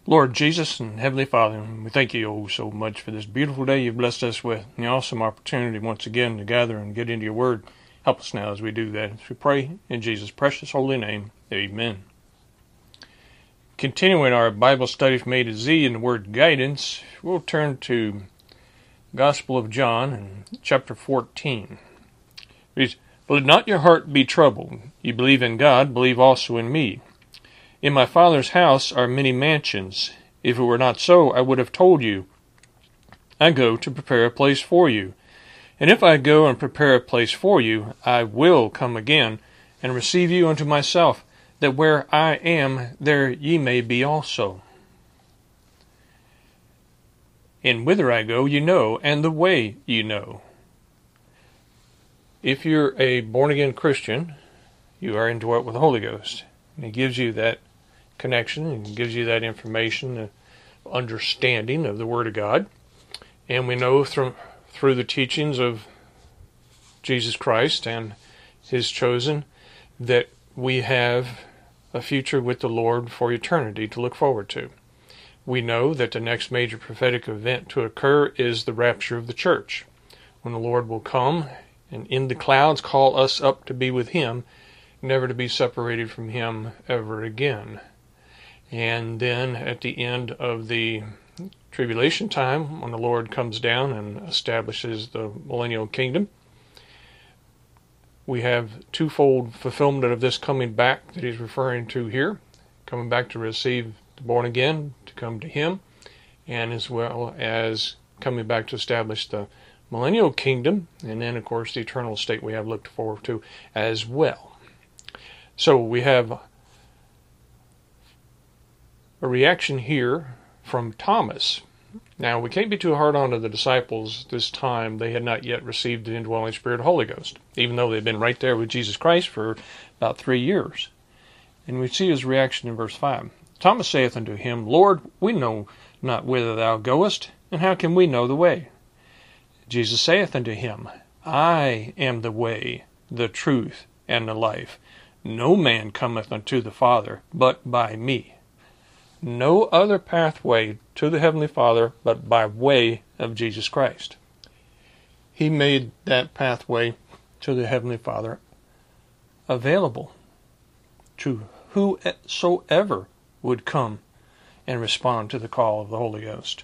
Lord Jesus and Heavenly Father, we thank you oh so much for this beautiful day you've blessed us with, and the awesome opportunity once again to gather and get into your word. Help us now as we do that. As we pray in Jesus' precious holy name, amen. Continuing our Bible study from A to Z in the word guidance, we'll turn to Gospel of John in chapter 14. It reads, "But let not your heart be troubled. You believe in God, believe also in me. In my Father's house are many mansions. If it were not so, I would have told you. I go to prepare a place for you. And if I go and prepare a place for you, I will come again and receive you unto myself, that where I am, there ye may be also. And whither I go, you know, and the way you know." If you're a born-again Christian, you are indwelt with the Holy Ghost. And He gives you that connection and gives you that information, understanding of the Word of God. And we know through the teachings of Jesus Christ and His chosen that we have a future with the Lord for eternity to look forward to. We know that the next major prophetic event to occur is the rapture of the church, when the Lord will come and in the clouds call us up to be with Him, never to be separated from Him ever again. And then at the end of the tribulation time, when the Lord comes down and establishes the millennial kingdom, we have twofold fulfillment of this coming back that He's referring to here, coming back to receive the born again, to come to Him, and as well as coming back to establish the millennial kingdom, and then of course the eternal state we have looked forward to as well. So we have a reaction here from Thomas. Now, we can't be too hard on to the disciples this time. They had not yet received the indwelling Spirit of the Holy Ghost, even though they'd been right there with Jesus Christ for about 3 years. And we see his reaction in verse 5. "Thomas saith unto him, Lord, we know not whither thou goest, and how can we know the way? Jesus saith unto him, I am the way, the truth, and the life. No man cometh unto the Father but by me." No other pathway to the Heavenly Father but by way of Jesus Christ. He made that pathway to the Heavenly Father available to whosoever would come and respond to the call of the Holy Ghost.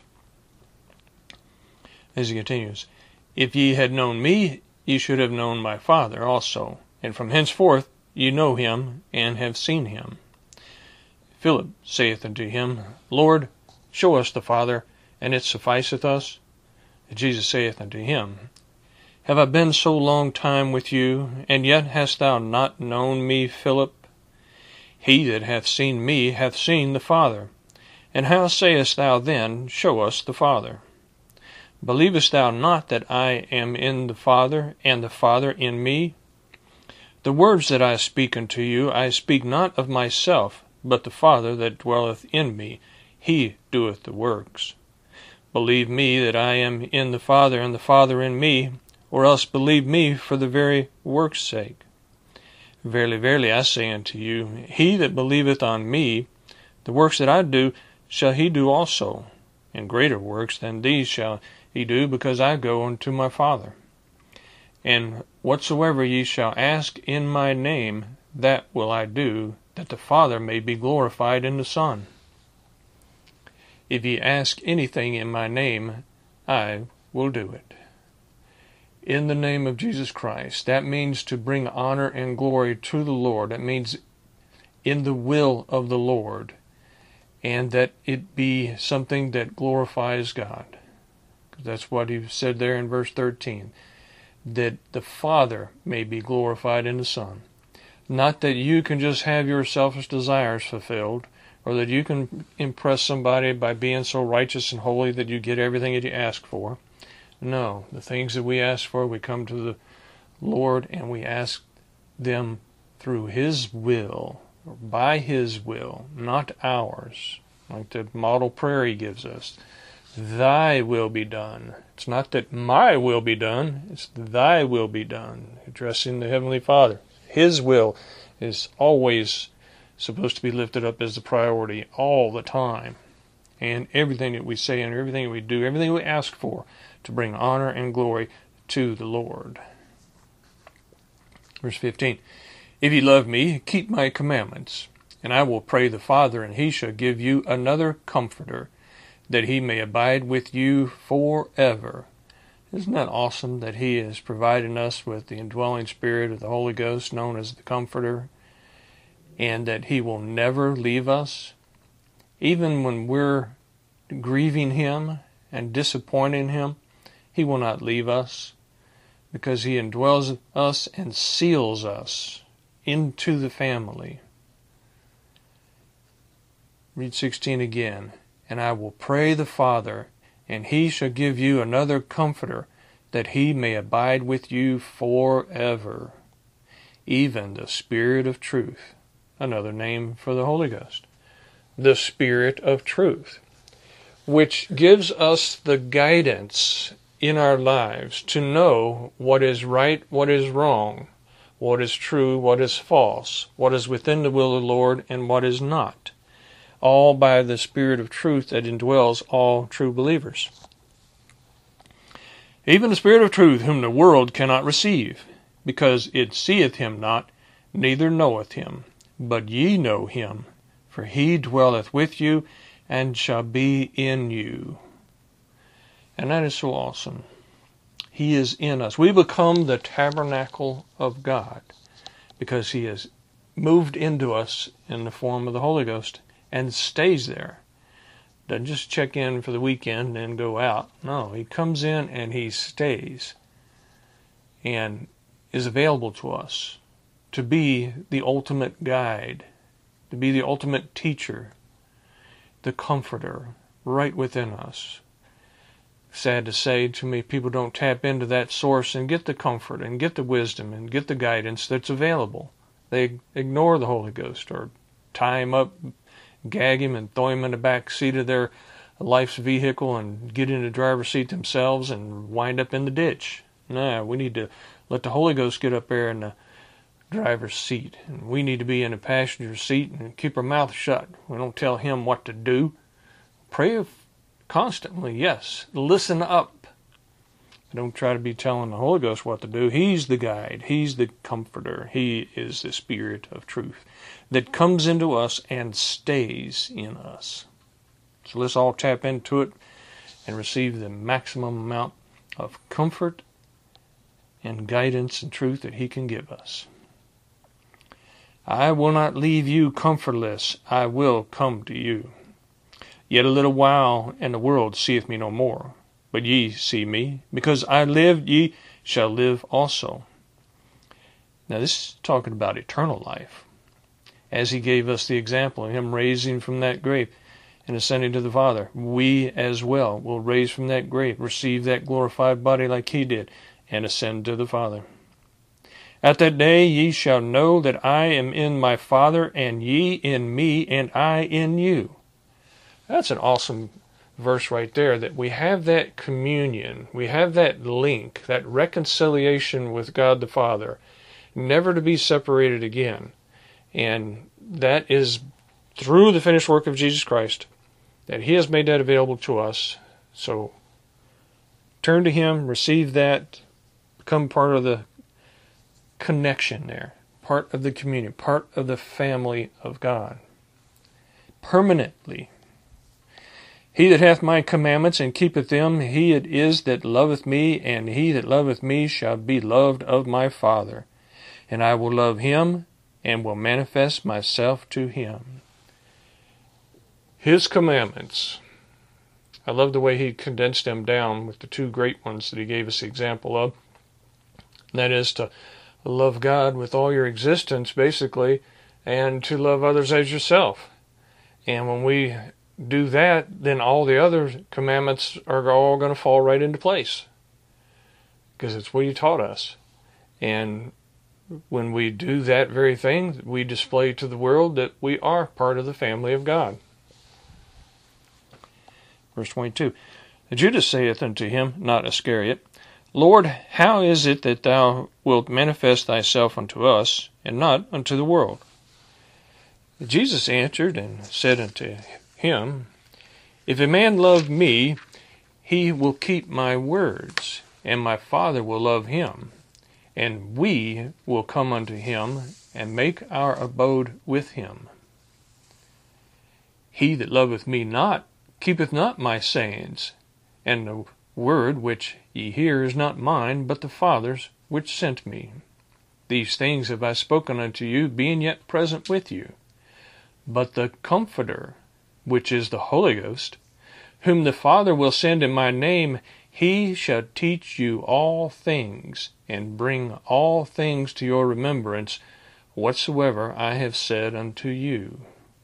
As he continues, "If ye had known me, ye should have known my Father also, and from henceforth ye know him and have seen him. Philip saith unto him, Lord, show us the Father, and it sufficeth us. And Jesus saith unto him, Have I been so long time with you, and yet hast thou not known me, Philip? He that hath seen me hath seen the Father. And how sayest thou then, Show us the Father? Believest thou not that I am in the Father, and the Father in me? The words that I speak unto you, I speak not of myself, but the Father that dwelleth in me, He doeth the works. Believe me that I am in the Father, and the Father in me, or else believe me for the very work's sake. Verily, verily, I say unto you, he that believeth on me, the works that I do shall he do also, and greater works than these shall he do, because I go unto my Father. And whatsoever ye shall ask in my name, that will I do, that the Father may be glorified in the Son. If ye ask anything in my name, I will do it." In the name of Jesus Christ. That means to bring honor and glory to the Lord. That means in the will of the Lord. And that it be something that glorifies God. That's what he said there in verse 13. That the Father may be glorified in the Son. Not that you can just have your selfish desires fulfilled, or that you can impress somebody by being so righteous and holy that you get everything that you ask for. No, the things that we ask for, we come to the Lord and we ask them through His will, or by His will, not ours. Like the model prayer He gives us. Thy will be done. It's not that my will be done, it's Thy will be done, addressing the Heavenly Father. His will is always supposed to be lifted up as the priority all the time. and everything that we say and everything that we do, everything we ask for, to bring honor and glory to the Lord. Verse 15, if ye love me, keep my commandments, and I will pray the Father, and he shall give you another Comforter, that he may abide with you forever. Isn't that awesome that he is providing us with the indwelling Spirit of the Holy Ghost, known as the Comforter, and that he will never leave us? Even when we're grieving him and disappointing him, he will not leave us, because he indwells us and seals us into the family. Read 16 again. And I will pray the Father, and he shall give you another Comforter, that he may abide with you forever, even the Spirit of truth. Another name for the Holy Ghost. The Spirit of truth, which gives us the guidance in our lives to know what is right, what is wrong, what is true, what is false, what is within the will of the Lord, and what is not. All by the Spirit of truth that indwells all true believers. Even the Spirit of truth, whom the world cannot receive, because it seeth him not, neither knoweth him. But ye know him, for he dwelleth with you, and shall be in you. And that is so awesome. He is in us. We become the tabernacle of God, because he has moved into us in the form of the Holy Ghost, and stays there. Doesn't just check in for the weekend and go out. No, he comes in and he stays and is available to us to be the ultimate guide, to be the ultimate teacher, the Comforter right within us. Sad to say, too many people don't tap into that source and get the comfort and get the wisdom and get the guidance that's available. They ignore the Holy Ghost or tie him up, gag him, and throw him in the back seat of their life's vehicle and get in the driver's seat themselves and wind up in the ditch. No, we need to let the Holy Ghost get up there in the driver's seat. And we need to be in the passenger seat and keep our mouth shut. We don't tell him what to do. Pray constantly, yes. Listen up. Don't try to be telling the Holy Ghost what to do. He's the guide. He's the Comforter. He is the Spirit of truth that comes into us and stays in us. So let's all tap into it and receive the maximum amount of comfort and guidance and truth that he can give us. I will not leave you comfortless. I will come to you. Yet a little while, and the world seeth me no more. But ye see me, because I live, ye shall live also. Now this is talking about eternal life. As he gave us the example of him raising from that grave and ascending to the Father, we as well will raise from that grave, receive that glorified body like he did, and ascend to the Father. At that day ye shall know that I am in my Father, and ye in me, and I in you. That's an awesome verse right there, that we have that communion, we have that link, that reconciliation with God the Father, never to be separated again. And that is through the finished work of Jesus Christ, that he has made that available to us. So turn to him, receive that, become part of the connection there, part of the communion, part of the family of God, permanently. He that hath my commandments and keepeth them, he it is that loveth me, and he that loveth me shall be loved of my Father. And I will love him, and will manifest myself to him. His commandments. I love the way he condensed them down with the two great ones that he gave us the example of. That is to love God with all your existence, basically, and to love others as yourself. And when we do that, then all the other commandments are all going to fall right into place, because it's what he taught us. And when we do that very thing, we display to the world that we are part of the family of God. Verse 22, Judas saith unto him, not Iscariot, Lord, how is it that thou wilt manifest thyself unto us, and not unto the world? Jesus answered and said unto him, If a man love me, he will keep my words, and my Father will love him, and we will come unto him, and make our abode with him. He that loveth me not, keepeth not my sayings, and the word which ye hear is not mine, but the Father's which sent me. These things have I spoken unto you, being yet present with you. But the Comforter, which is the Holy Ghost, whom the Father will send in my name, he shall teach you all things, and bring all things to your remembrance, whatsoever I have said unto you.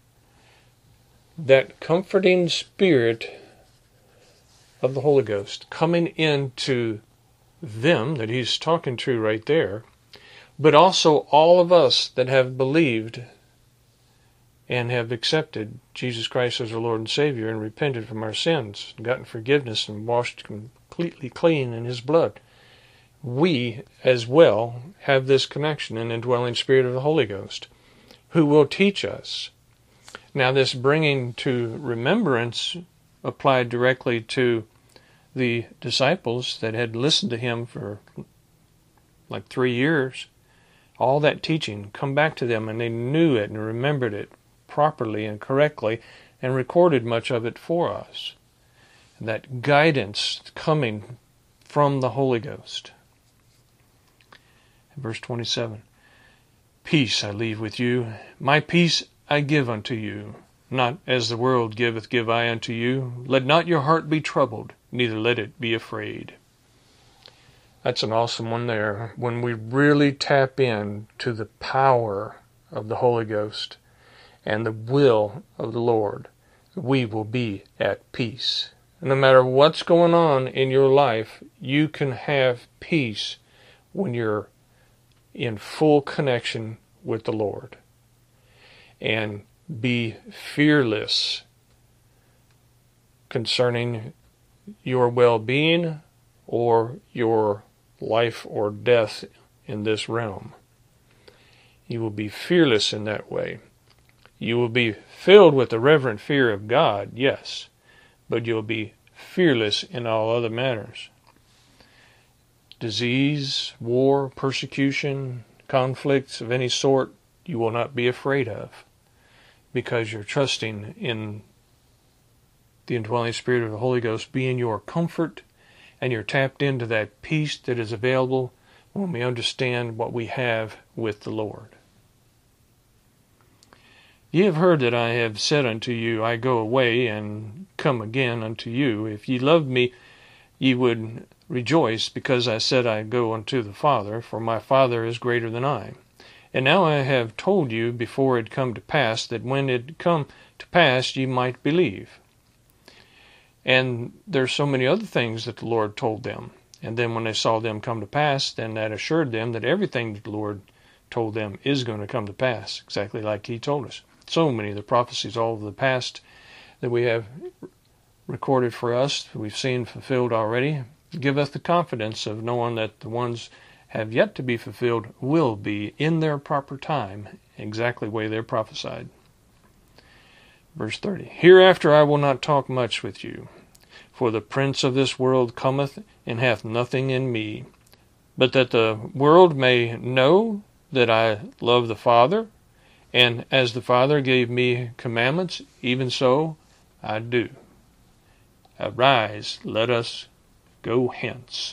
That comforting Spirit of the Holy Ghost coming into them that he's talking to right there, but also all of us that have believed and have accepted Jesus Christ as our Lord and Savior and repented from our sins, and gotten forgiveness and washed completely clean in his blood. We as well have this connection and indwelling Spirit of the Holy Ghost, who will teach us. Now this bringing to remembrance applied directly to the disciples that had listened to him for like 3 years. All that teaching come back to them, and they knew it and remembered it properly and correctly, and recorded much of it for us. That guidance coming from the Holy Ghost. Verse 27, Peace I leave with you, my peace I give unto you. Not as the world giveth, give I unto you. Let not your heart be troubled, neither let it be afraid. That's an awesome one there. When we really tap in to the power of the Holy Ghost and the will of the Lord, we will be at peace. No matter what's going on in your life, you can have peace when you're in full connection with the Lord. And be fearless concerning your well-being or your life or death in this realm. You will be fearless in that way. You will be filled with the reverent fear of God, yes, but you'll be fearless in all other matters. Disease, war, persecution, conflicts of any sort, you will not be afraid of, because you're trusting in the indwelling Spirit of the Holy Ghost being your comfort, and you're tapped into that peace that is available when we understand what we have with the Lord. Ye have heard that I have said unto you, I go away and come again unto you. If ye loved me, ye would rejoice, because I said I go unto the Father, for my Father is greater than I. And now I have told you before it come to pass, that when it come to pass ye might believe. And there's so many other things that the Lord told them. And then when they saw them come to pass, then that assured them that everything that the Lord told them is going to come to pass, exactly like he told us. So many of the prophecies all of the past that we have recorded for us, we've seen fulfilled already, give us the confidence of knowing that the ones have yet to be fulfilled will be in their proper time, exactly the way they're prophesied. Verse 30, Hereafter I will not talk much with you, for the prince of this world cometh, and hath nothing in me, but that the world may know that I love the Father, and as the Father gave me commandments, even so I do. Arise, let us go hence.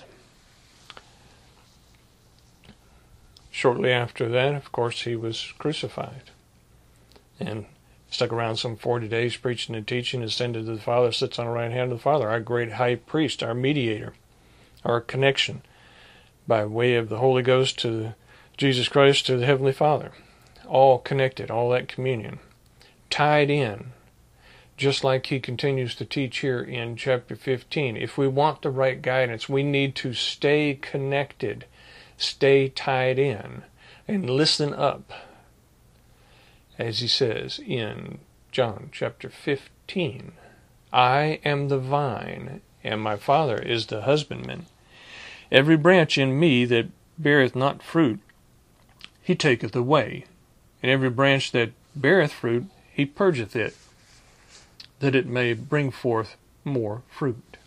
Shortly after that, of course, he was crucified, and stuck around some 40 days preaching and teaching, ascended to the Father, sits on the right hand of the Father, our great high priest, our mediator, our connection by way of the Holy Ghost to Jesus Christ to the Heavenly Father. All connected, all that communion, tied in, just like he continues to teach here in chapter 15. If we want the right guidance, we need to stay connected, stay tied in, and listen up. As he says in John chapter 15, I am the vine, and my Father is the husbandman. Every branch in me that beareth not fruit, he taketh away. And every branch that beareth fruit, he purgeth it, that it may bring forth more fruit.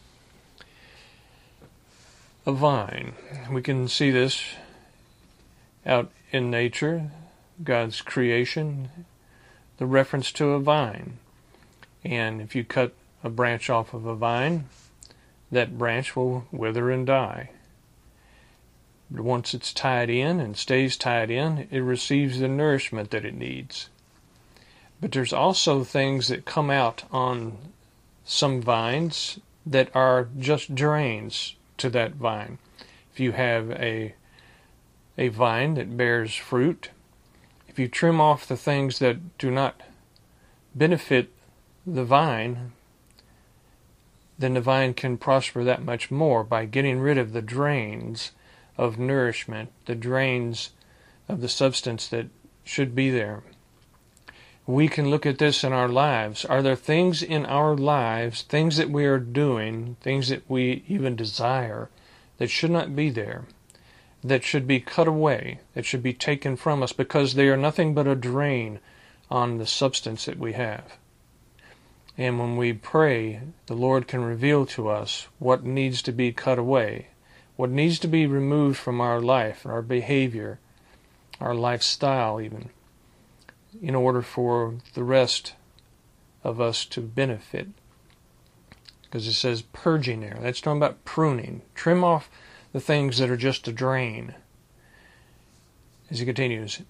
A vine. We can see this out in nature, God's creation, the reference to a vine. And if you cut a branch off of a vine, that branch will wither and die. But once it's tied in and stays tied in, it receives the nourishment that it needs. But there's also things that come out on some vines that are just drains to that vine. If you have a vine that bears fruit, if you trim off the things that do not benefit the vine, then the vine can prosper that much more by getting rid of the drains of nourishment, the drains of the substance that should be there. We can look at this in our lives. Are there things in our lives, things that we are doing, things that we even desire, that should not be there, that should be cut away, that should be taken from us because they are nothing but a drain on the substance that we have? And when we pray, the Lord can reveal to us what needs to be cut away, what needs to be removed from our life, our behavior, our lifestyle even, in order for the rest of us to benefit. Because it says purging there. That's talking about pruning. Trim off the things that are just a drain. As he continues,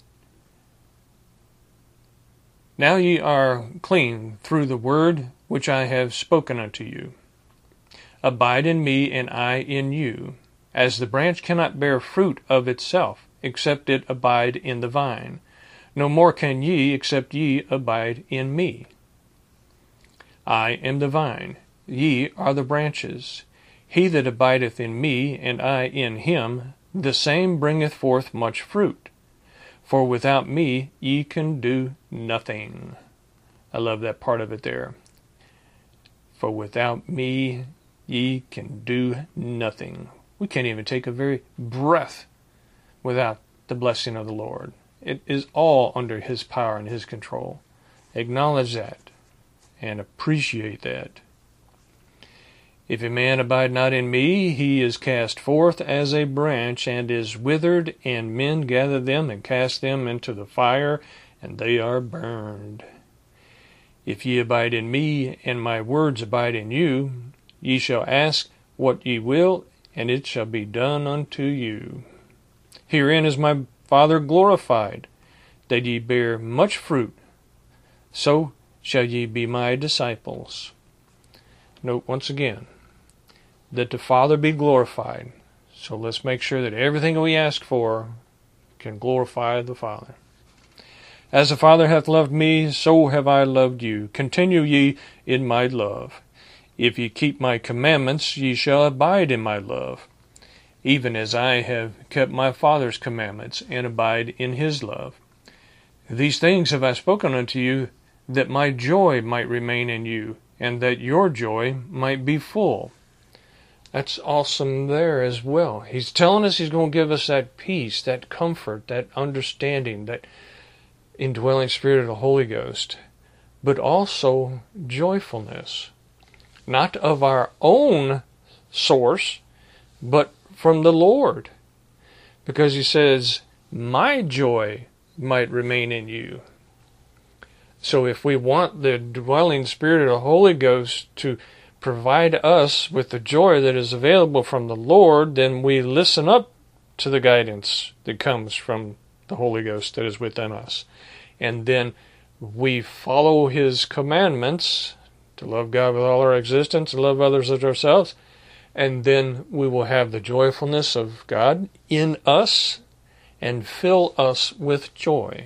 now ye are clean through the word which I have spoken unto you. Abide in me, and I in you. As the branch cannot bear fruit of itself, except it abide in the vine, no more can ye, except ye abide in me. I am the vine, ye are the branches. He that abideth in me, and I in him, the same bringeth forth much fruit. For without me ye can do nothing. I love that part of it there. For without me ye can do nothing. We can't even take a very breath without the blessing of the Lord. It is all under His power and His control. Acknowledge that and appreciate that. If a man abide not in me, he is cast forth as a branch and is withered, and men gather them and cast them into the fire, and they are burned. If ye abide in me, and my words abide in you, ye shall ask what ye will, and it shall be done unto you. Herein is my Father glorified, that ye bear much fruit, so shall ye be my disciples. Note once again, that the Father be glorified. So let's make sure that everything we ask for can glorify the Father. As the Father hath loved me, so have I loved you. Continue ye in my love. If ye keep my commandments, ye shall abide in my love, even as I have kept my Father's commandments, and abide in his love. These things have I spoken unto you, that my joy might remain in you, and that your joy might be full. That's awesome there as well. He's telling us he's going to give us that peace, that comfort, that understanding, that indwelling spirit of the Holy Ghost, but also joyfulness. Not of our own source, but from the Lord. Because he says, my joy might remain in you. So if we want the dwelling spirit of the Holy Ghost to provide us with the joy that is available from the Lord, then we listen up to the guidance that comes from the Holy Ghost that is within us. And then we follow his commandments to love God with all our existence and love others as ourselves. And then we will have the joyfulness of God in us and fill us with joy.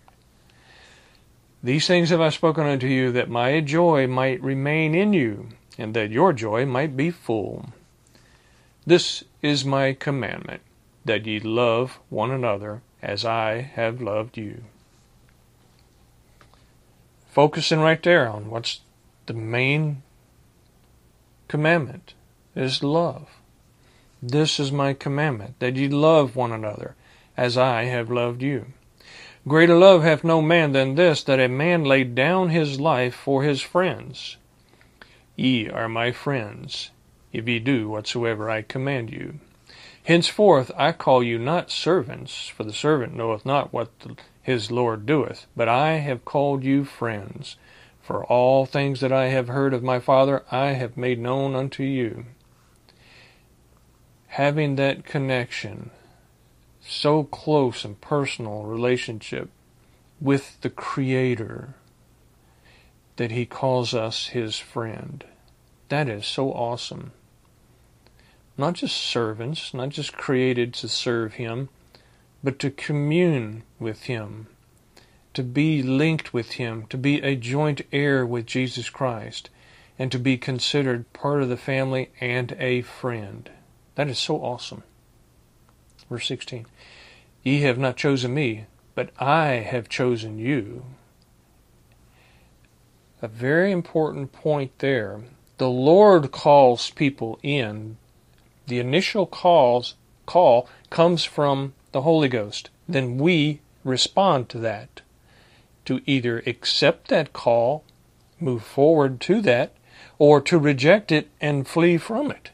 These things have I spoken unto you, that my joy might remain in you, and that your joy might be full. This is my commandment, that ye love one another as I have loved you. Focusing right there on what's the main commandment, is love. This is my commandment, that ye love one another as I have loved you. Greater love hath no man than this, that a man lay down his life for his friends. Ye are my friends, if ye do whatsoever I command you. Henceforth I call you not servants, for the servant knoweth not what his Lord doeth, but I have called you friends. For all things that I have heard of my Father I have made known unto you. Having that connection, so close and personal relationship with the Creator, that He calls us His friend. That is so awesome. Not just servants, not just created to serve Him, but to commune with Him, to be linked with Him, to be a joint heir with Jesus Christ, and to be considered part of the family and a friend. That is so awesome. Verse 16. Ye have not chosen me, but I have chosen you. A very important point there. The Lord calls people in. The initial call comes from the Holy Ghost. Then we respond to that, to either accept that call, move forward to that, or to reject it and flee from it.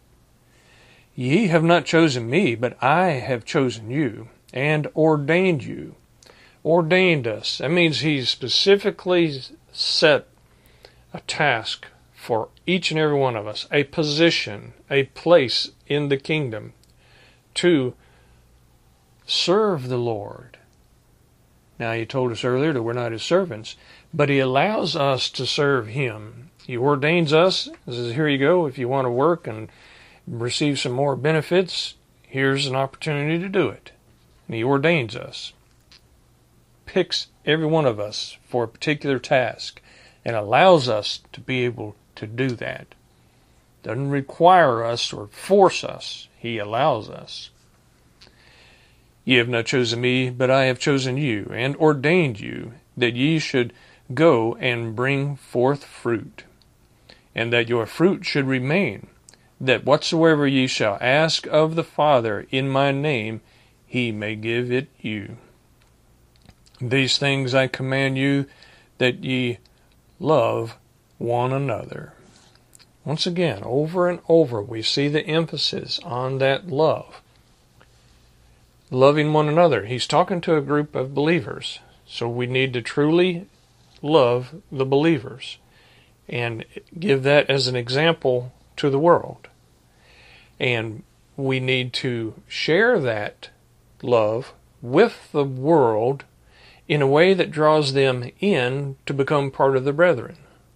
Ye have not chosen me, but I have chosen you, and ordained you. Ordained us. That means He specifically set a task for each and every one of us, a position, a place in the kingdom, to serve the Lord. Now, He told us earlier that we're not His servants, but He allows us to serve Him. He ordains us. He says, here you go. If you want to work and receive some more benefits, here's an opportunity to do it. And He ordains us, picks every one of us for a particular task, and allows us to be able to do that. Doesn't require us or force us. He allows us. Ye have not chosen me, but I have chosen you, and ordained you, that ye should go and bring forth fruit, and that your fruit should remain, that whatsoever ye shall ask of the Father in my name, He may give it you. These things I command you, that ye love one another. Once again, over and over, we see the emphasis on that love. Loving one another. He's talking to a group of believers, so we need to truly love the believers and give that as an example to the world. And we need to share that love with the world in a way that draws them in to become part of the brethren.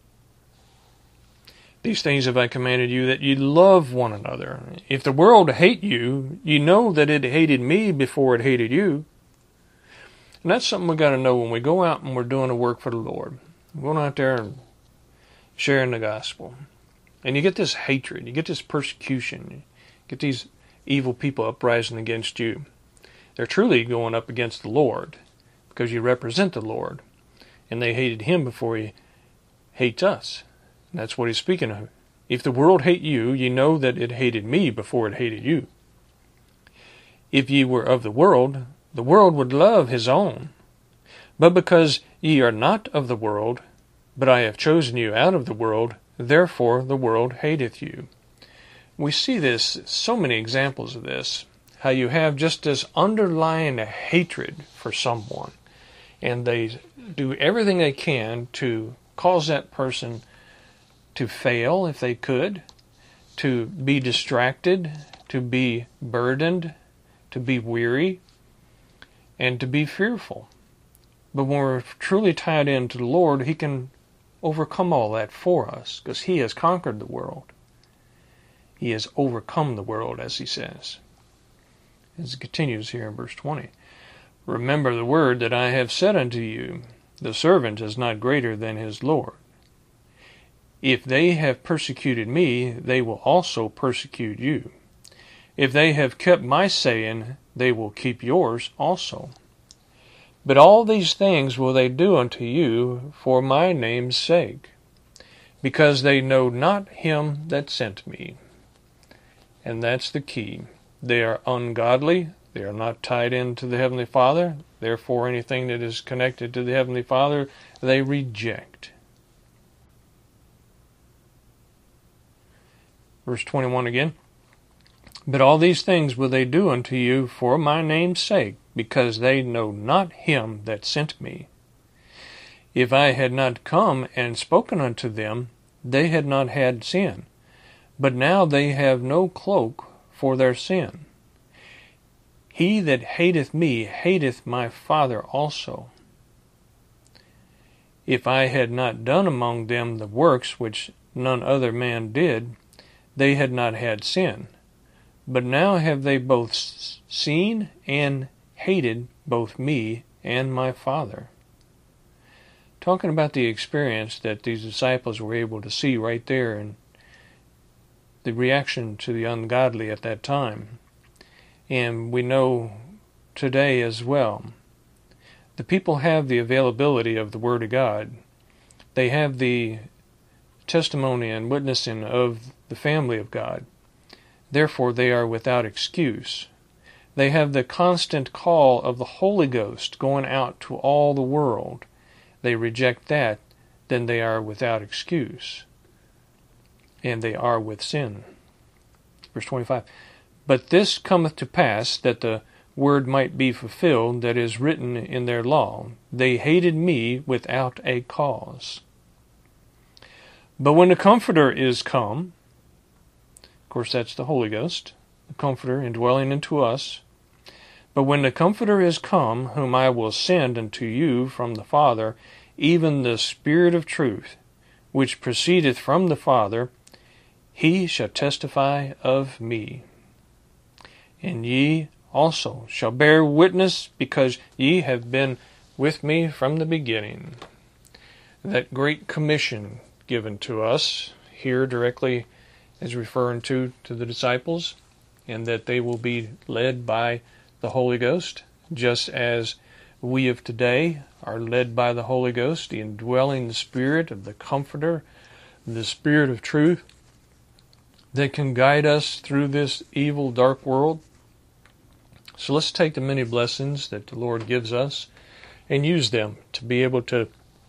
These things have I commanded you, that ye love one another. If the world hate you, ye know that it hated me before it hated you. And that's something we got to know when we go out and we're doing a work for the Lord. We're going out there and sharing the gospel. And you get this hatred, you get this persecution, you get these evil people uprising against you. They're truly going up against the Lord, because you represent the Lord. And they hated Him before He hates us. And that's what He's speaking of. If the world hate you, ye know that it hated me before it hated you. If ye were of the world would love his own. But because ye are not of the world, but I have chosen you out of the world, therefore the world hateth you. We see this, so many examples of this, how you have just this underlying hatred for someone, and they do everything they can to cause that person to fail if they could, to be distracted, to be burdened, to be weary, and to be fearful. But when we're truly tied into the Lord, He can overcome all that for us, because He has conquered the world. He has overcome the world, as He says. As it continues here in verse 20. Remember the word that I have said unto you, the servant is not greater than his Lord. If they have persecuted me, they will also persecute you. If they have kept my saying, they will keep yours also. But all these things will they do unto you for my name's sake, because they know not him that sent me. And that's the key. They are ungodly. They are not tied into the Heavenly Father. Therefore, anything that is connected to the Heavenly Father, they reject. Verse 21 again. But all these things will they do unto you for my name's sake, because they know not him that sent me. If I had not come and spoken unto them, they had not had sin. But now they have no cloak for their sin. He that hateth me hateth my Father also. If I had not done among them the works which none other man did, they had not had sin. But now have they both seen and hated both me and my Father. Talking about the experience that these disciples were able to see right there and the reaction to the ungodly at that time. And we know today as well. The people have the availability of the Word of God. They have the testimony and witnessing of the family of God. Therefore, they are without excuse. They have the constant call of the Holy Ghost going out to all the world. They reject that, then they are without excuse. And they are with sin. Verse 25. But this cometh to pass, that the word might be fulfilled that is written in their law. They hated me without a cause. But when the Comforter is come, of course that's the Holy Ghost, the Comforter indwelling into us. But when the Comforter is come, whom I will send unto you from the Father, even the Spirit of truth, which proceedeth from the Father, he shall testify of me. And ye also shall bear witness, because ye have been with me from the beginning. That great commission given to us here directly is referring to the disciples, and that they will be led by the Holy Ghost, just as we of today are led by the Holy Ghost, the indwelling Spirit of the Comforter, the Spirit of truth, that can guide us through this evil, dark world. So let's take the many blessings that the Lord gives us and use them to be able to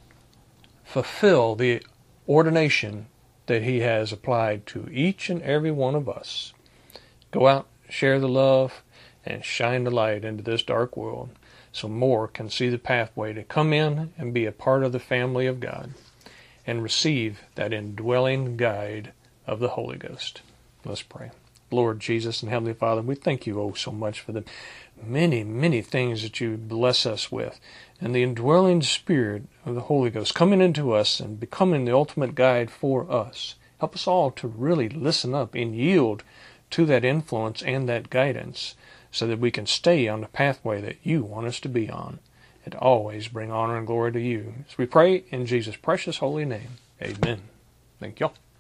fulfill the ordination that He has applied to each and every one of us. Go out, share the love, and shine the light into this dark world so more can see the pathway to come in and be a part of the family of God and receive that indwelling guide of the Holy Ghost. Let's pray. Lord Jesus and Heavenly Father, we thank you so much for the many, many things that you bless us with, and the indwelling Spirit of the Holy Ghost coming into us and becoming the ultimate guide for us. Help us all to really listen up and yield to that influence and that guidance so that we can stay on the pathway that you want us to be on and always bring honor and glory to you. As we pray in Jesus' precious holy name, amen. Thank y'all.